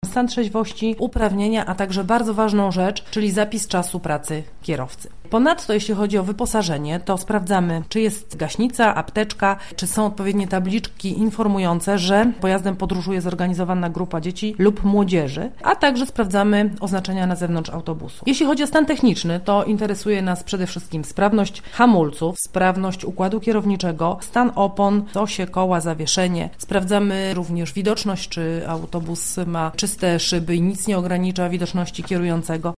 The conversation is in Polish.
stan trzeźwości, uprawnienia, a także bardzo ważną rzecz, czyli zapis czasu pracy kierowcy. Ponadto, jeśli chodzi o wyposażenie, to sprawdzamy, czy jest gaśnica, apteczka, czy są odpowiednie tabliczki informujące, że pojazdem podróżuje zorganizowana grupa dzieci lub młodzieży, a także sprawdzamy oznaczenia na zewnątrz autobusu. Jeśli chodzi o stan techniczny, to interesuje nas przede wszystkim sprawność hamulców, sprawność układu kierowniczego, stan opon, osie, koła, zawieszenie. Sprawdzamy również widoczność, czy autobus ma czyste szyby i nic nie ogranicza widoczności kierującego.